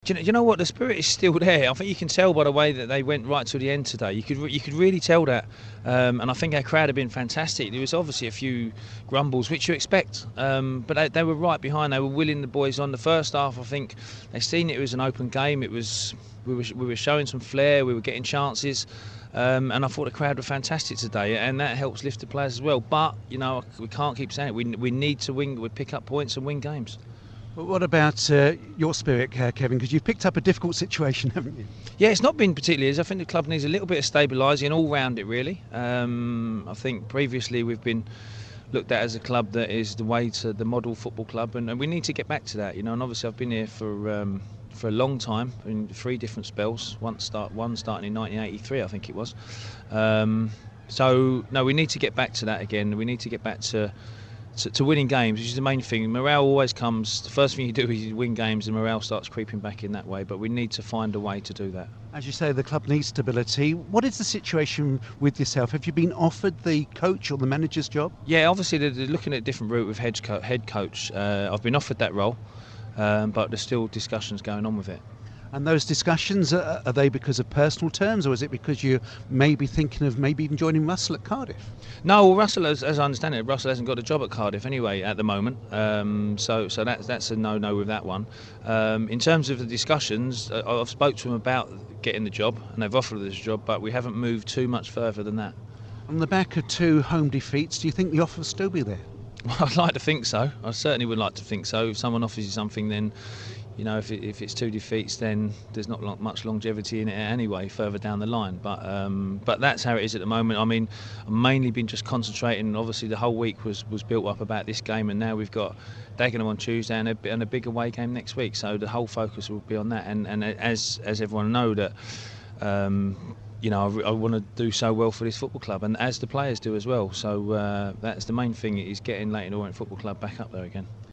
Do you know what? The spirit is still there. I think you can tell by the way that they went right to the end today. You could really tell that, and I think our crowd have been fantastic. There was obviously a few grumbles, which you expect, but they were right behind. They were willing the boys on. The first half, I think they seen it was an open game. We were showing some flair. We were getting chances. And I thought the crowd were fantastic today, and that helps lift the players as well. But we can't keep saying it. We need to win. We pick up points and win games. But what about your spirit, Kevin? Because you've picked up a difficult situation, haven't you? Yeah, it's not been particularly easy. I think the club needs a little bit of stabilising all round it, really. I think previously we've been looked at as a club that is the way to the model football club, and we need to get back to that. And obviously I've been here for a long time in 3 different spells. One starting in 1983, I think it was. So no, we need to get back to that again. We need to get back to winning games, which is the main thing. Morale always comes. The first thing you do is you win games, and morale starts creeping back in that way. But we need to find a way to do that. As you say, the club needs stability. What is the situation with yourself? Have you been offered the coach or the manager's job? Yeah, obviously they're looking at a different route with head coach. I've been offered that role, but there's still discussions going on with it. And those discussions, are they because of personal terms, or is it because you may be thinking of maybe even joining Russell at Cardiff? No, well, Russell, as I understand it, Russell hasn't got a job at Cardiff anyway at the moment. So that's a no with that one. In terms of the discussions, I've spoke to him about getting the job, and they've offered us a job, but we haven't moved too much further than that. On the back of 2 home defeats, do you think the offer will still be there? Well, I'd like to think so. I certainly would like to think so. If someone offers you something, then if it's 2 defeats, then there's not much longevity in it anyway further down the line. But that's how it is at the moment. I mean, I've mainly been just concentrating. Obviously, the whole week was built up about this game, and now we've got Dagenham on Tuesday and a big away game next week. So the whole focus will be on that. And as everyone know that. I want to do so well for this football club, and as the players do as well. So that's the main thing, is getting Leyton Orient Football Club back up there again.